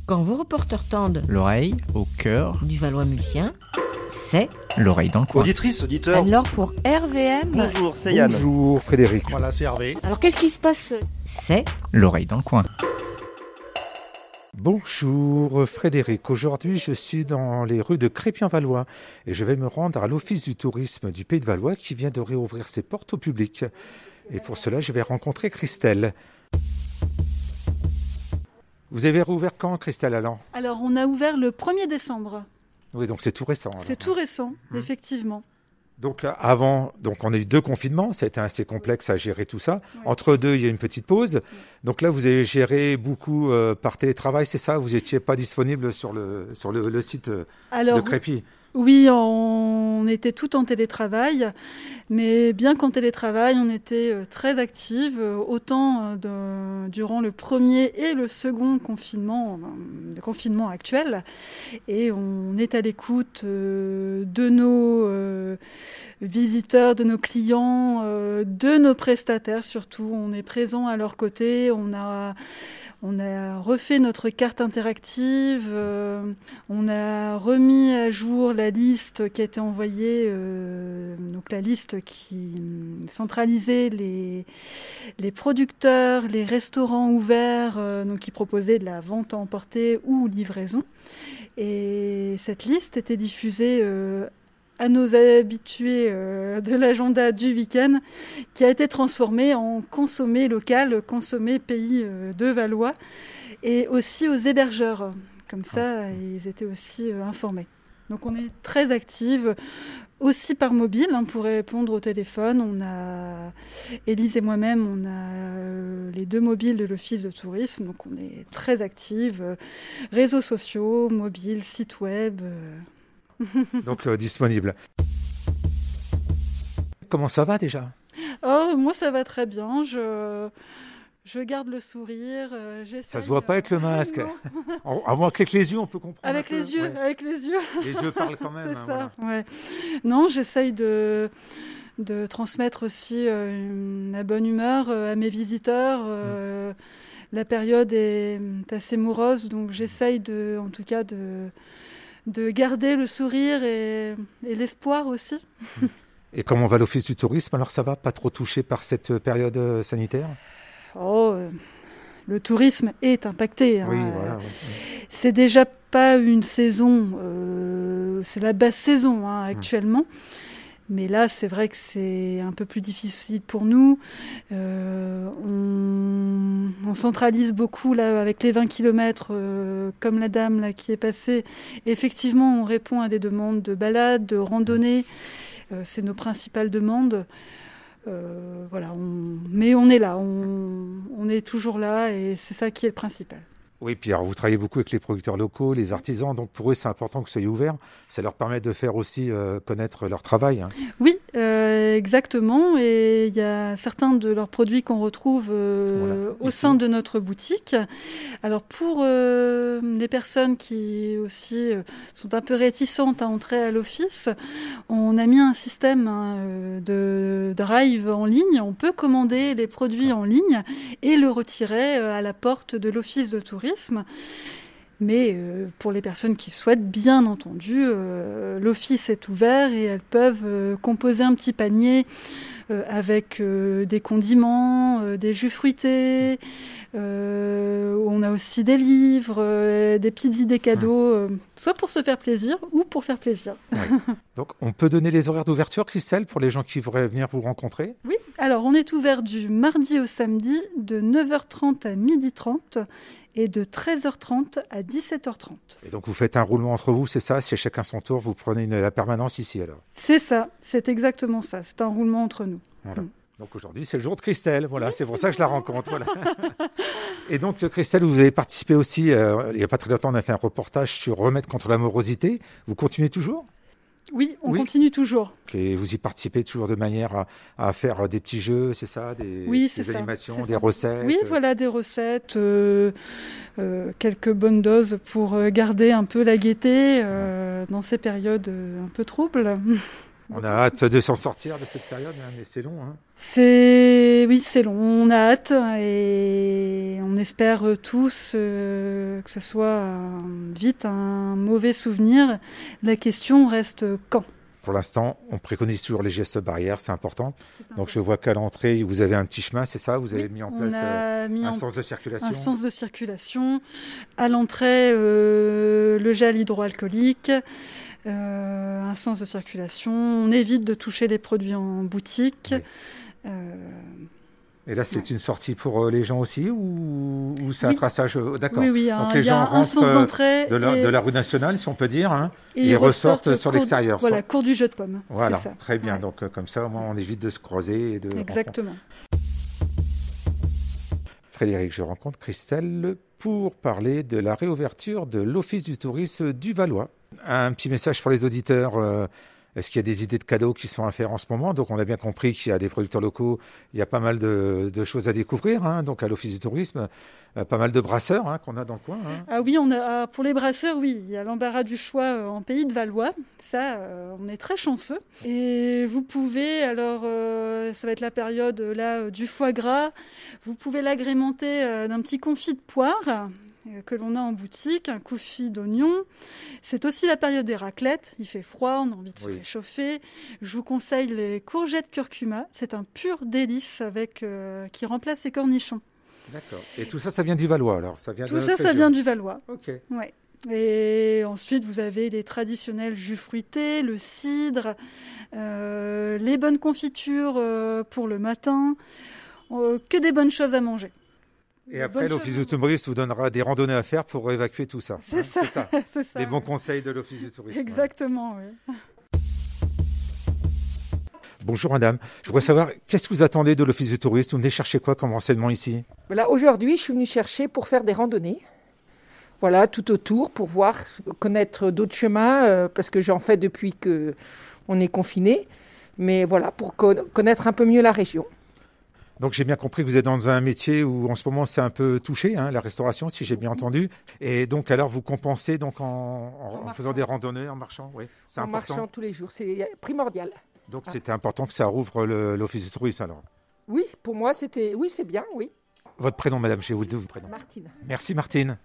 Quand vos reporters tendent L'oreille au cœur du Valois-Mulsien, c'est l'oreille dans le coin. Auditrice, auditeur. alors pour RVM. Bonjour, c'est Yann. Bonjour Frédéric. Voilà, c'est Hervé. Alors qu'est-ce qui se passe? C'est L'oreille dans le coin. Bonjour Frédéric. Aujourd'hui, je suis dans les rues de Crépy-en-Valois et je vais me rendre à l'Office du tourisme du Pays de Valois qui vient de réouvrir ses portes au public. Et pour cela, je vais rencontrer Christelle. Vous avez rouvert quand, Christelle Allan ? Alors, on a ouvert le 1er décembre. Oui, donc c'est tout récent. Alors. C'est tout récent, effectivement. Donc avant, on a eu 2 confinements, ça a été assez complexe à gérer tout ça. Ouais. Entre deux, il y a une petite pause. Donc là, vous avez géré beaucoup par télétravail, c'est ça ? Vous n'étiez pas disponible sur le site de Crépy ? Oui, on était tout en télétravail, mais bien qu'en télétravail, on était très actifs, autant durant le premier et le second confinement, le confinement actuel. Et on est à l'écoute de nos visiteurs, de nos clients, de nos prestataires surtout. On est présent à leur côté, on a refait notre carte interactive, on a remis à jour la liste qui a été envoyée, donc la liste qui centralisait les producteurs, les restaurants ouverts, donc qui proposaient de la vente à emporter ou livraison. Et cette liste était diffusée à nos habitués de l'agenda du week-end, qui a été transformé en consommé local, consommé pays de Valois, et aussi aux hébergeurs. Comme ça, ils étaient aussi informés. Donc on est très active, aussi par mobile, pour répondre au téléphone. On a, Élise et moi-même, on a les 2 mobiles de l'Office de tourisme, donc on est très active. Réseaux sociaux, mobiles, site web... Donc disponible. Comment ça va déjà ? Oh, moi ça va très bien, je garde le sourire. Ça se voit pas avec le masque. Avant qu'avec les yeux, on peut comprendre. Avec les yeux, ouais. Avec les yeux. Les yeux parlent quand même. C'est ça, voilà. ouais. Non, j'essaye de transmettre aussi la bonne humeur à mes visiteurs. La période est assez morose, donc j'essaye en tout cas de garder le sourire et l'espoir aussi. Et comment va l'Office du tourisme ? Alors ça va, pas trop touché par cette période sanitaire ? Le tourisme est impacté. Oui, voilà. Ouais. C'est déjà pas une saison, c'est la basse saison actuellement. Mais là, c'est vrai que c'est un peu plus difficile pour nous. On centralise beaucoup là, avec les 20 km, comme la dame là, qui est passée. Effectivement, on répond à des demandes de balade, de randonnée. C'est nos principales demandes. Voilà, mais on est là, on est toujours là et c'est ça qui est le principal. Oui, puis alors vous travaillez beaucoup avec les producteurs locaux, les artisans, donc pour eux c'est important que vous soyez ouverts. Ça leur permet de faire aussi connaître leur travail. Oui, exactement. Et il y a certains de leurs produits qu'on retrouve au sein de notre boutique. Alors pour les personnes qui aussi sont un peu réticentes à entrer à l'office, on a mis un système de drive en ligne. On peut commander les produits en ligne et le retirer à la porte de l'office de tourisme. Mais pour les personnes qui souhaitent, bien entendu, l'office est ouvert et elles peuvent composer un petit panier avec des condiments, des jus fruités. On a aussi des livres, des petites idées cadeaux, soit pour se faire plaisir ou pour faire plaisir. Ouais. Donc on peut donner les horaires d'ouverture, Christelle, pour les gens qui voudraient venir vous rencontrer ? Oui, alors on est ouvert du mardi au samedi de 9h30 à 12h30 et de 13h30 à 17h30. Et donc vous faites un roulement entre vous, c'est ça ? Si chacun son tour, vous prenez la permanence ici alors ? C'est ça, c'est exactement ça, c'est un roulement entre nous. Voilà. Donc aujourd'hui c'est le jour de Christelle, voilà, c'est pour ça que je la rencontre. Voilà. Et donc Christelle, vous avez participé aussi, il n'y a pas très longtemps on a fait un reportage sur Remède contre la morosité, vous continuez toujours ? Oui, on continue toujours. Et vous y participez toujours de manière à faire des petits jeux, c'est ça ? Des animations, des recettes ? Oui, voilà, des recettes, quelques bonnes doses pour garder un peu la gaieté dans ces périodes un peu troubles. On a hâte de s'en sortir de cette période, hein, mais c'est long. Hein. Oui, c'est long. On a hâte et on espère tous que ce soit vite un mauvais souvenir. La question reste quand. Pour l'instant, on préconise toujours les gestes barrières, c'est important. Donc je vois qu'à l'entrée, vous avez un petit chemin, c'est ça? Vous avez mis en place un sens de circulation? Un sens de circulation. À l'entrée, le gel hydroalcoolique. Un sens de circulation. On évite de toucher les produits en boutique. Oui. Et là, c'est une sortie pour les gens aussi ou c'est un traçage? D'accord. Oui, donc les gens rentrent de la rue nationale, si on peut dire, hein, et ils ressortent sur l'extérieur. Voilà, cours du jeu de pommes. Voilà, c'est ça. Très bien. Ouais. Donc comme ça, au moins, on évite de se croiser. Exactement. Frédéric, je rencontre Christelle pour parler de la réouverture de l'Office du tourisme du Valois. Un petit message pour les auditeurs. Est-ce qu'il y a des idées de cadeaux qui sont à faire en ce moment? Donc on a bien compris qu'il y a des producteurs locaux, il y a pas mal de choses à découvrir. Hein, donc à l'Office du tourisme, pas mal de brasseurs qu'on a dans le coin. Hein. Ah oui, pour les brasseurs, oui, il y a l'embarras du choix en Pays de Valois. Ça, on est très chanceux. Et vous pouvez, alors ça va être la période là du foie gras, vous pouvez l'agrémenter d'un petit confit de poire que l'on a en boutique, un confit d'oignon. C'est aussi la période des raclettes. Il fait froid, on a envie de se réchauffer. Je vous conseille les courgettes curcuma. C'est un pur délice qui remplace les cornichons. D'accord. Et tout ça, ça vient du Valois alors? Ça vient du Valois. Ok. Ouais. Et ensuite, vous avez les traditionnels jus fruités, le cidre, les bonnes confitures pour le matin, que des bonnes choses à manger. Et après, l'Office du tourisme vous donnera des randonnées à faire pour évacuer tout ça. C'est ça. Les bons conseils de l'Office du tourisme. Exactement, oui. Bonjour madame, je voudrais savoir, qu'est-ce que vous attendez de l'Office du tourisme? Vous venez chercher quoi comme renseignement ici? Voilà, aujourd'hui, je suis venue chercher pour faire des randonnées. Voilà, tout autour, pour connaître d'autres chemins, parce que j'en fais depuis qu'on est confiné. Mais voilà, pour connaître un peu mieux la région. Donc j'ai bien compris que vous êtes dans un métier où en ce moment c'est un peu touché, la restauration, si j'ai bien entendu. Et donc alors vous compensez donc en faisant des randonnées, en marchant, oui, c'est important. En marchant tous les jours, c'est primordial. Donc c'était important que ça rouvre l'Office du tourisme alors. Oui, pour moi c'est bien, oui. Votre prénom madame, j'ai oublié votre prénom. Martine. Merci Martine.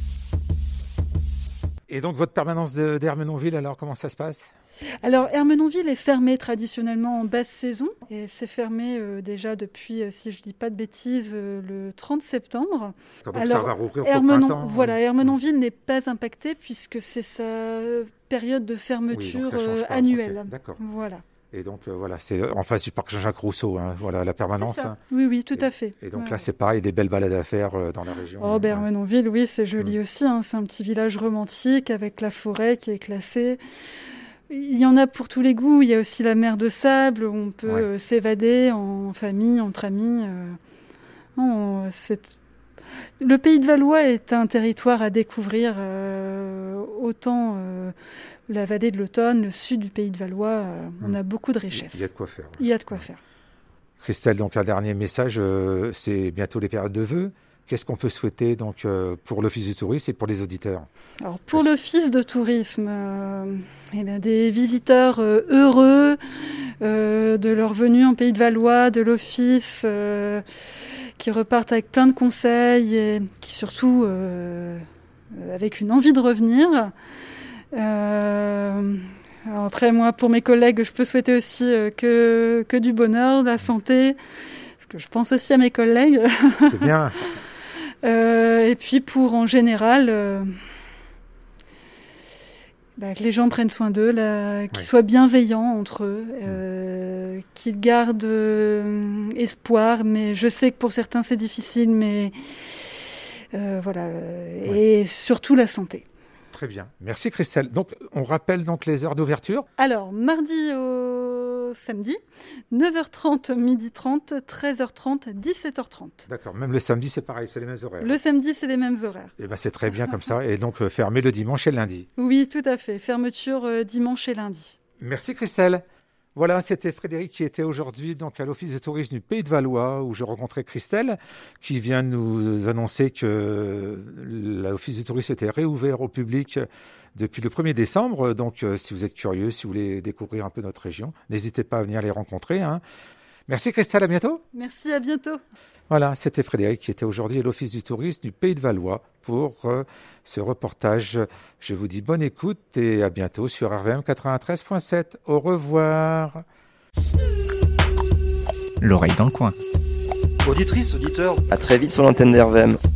Et donc votre permanence d'Ermenonville, alors comment ça se passe? Alors Ermenonville est fermé traditionnellement en basse saison et c'est fermé déjà depuis, si je ne dis pas de bêtises, le 30 septembre. Donc alors, ça va rouvrir au printemps. Voilà, Ermenonville n'est pas impacté puisque c'est sa période de fermeture annuelle. Okay, d'accord. Voilà. Et donc voilà, c'est en face du parc Jean-Jacques Rousseau, voilà la permanence. Oui, tout à fait. Et donc là, c'est pareil, des belles balades à faire dans la région. Ermenonville, oui, c'est joli aussi. C'est un petit village romantique avec la forêt qui est classée. Il y en a pour tous les goûts. Il y a aussi la mer de sable où on peut s'évader en famille, entre amis. Le Pays de Valois est un territoire à découvrir autant. La vallée de l'Automne, le sud du Pays de Valois, on a beaucoup de richesses. Il y a de quoi faire. Il y a de quoi faire. Christelle, donc un dernier message, c'est bientôt les périodes de vœux. Qu'est-ce qu'on peut souhaiter donc pour l'Office du tourisme et pour les auditeurs? Alors pour l'Office de tourisme, des visiteurs heureux de leur venue en Pays de Valois, de l'Office, qui repartent avec plein de conseils et qui surtout avec une envie de revenir. Après, moi, pour mes collègues, je peux souhaiter aussi que du bonheur, de la santé, parce que je pense aussi à mes collègues. C'est bien. Et puis pour, en général, que les gens prennent soin d'eux, qu'ils soient bienveillants entre eux, qu'ils gardent espoir. Mais je sais que pour certains, c'est difficile, mais voilà. Et surtout la santé. Très bien. Merci Christelle. Donc, on rappelle donc les heures d'ouverture. Alors, mardi au samedi, 9h30, 12h30, 13h30, 17h30. D'accord. Même le samedi, c'est pareil, c'est les mêmes horaires. Le samedi, c'est les mêmes horaires. Et c'est très bien comme ça. Et donc, fermé le dimanche et le lundi. Oui, tout à fait. Fermeture dimanche et lundi. Merci Christelle. Voilà, c'était Frédéric qui était aujourd'hui donc à l'Office de tourisme du Pays de Valois où je rencontrais Christelle qui vient nous annoncer que l'Office de tourisme était réouvert au public depuis le 1er décembre. Donc si vous êtes curieux, si vous voulez découvrir un peu notre région, n'hésitez pas à venir les rencontrer. Merci Christelle, à bientôt. Merci, à bientôt. Voilà, c'était Frédéric qui était aujourd'hui à l'Office du tourisme du Pays de Valois pour ce reportage. Je vous dis bonne écoute et à bientôt sur RVM 93.7. Au revoir. L'oreille dans le coin. Auditrice, auditeur, À très vite sur l'antenne d'RVM.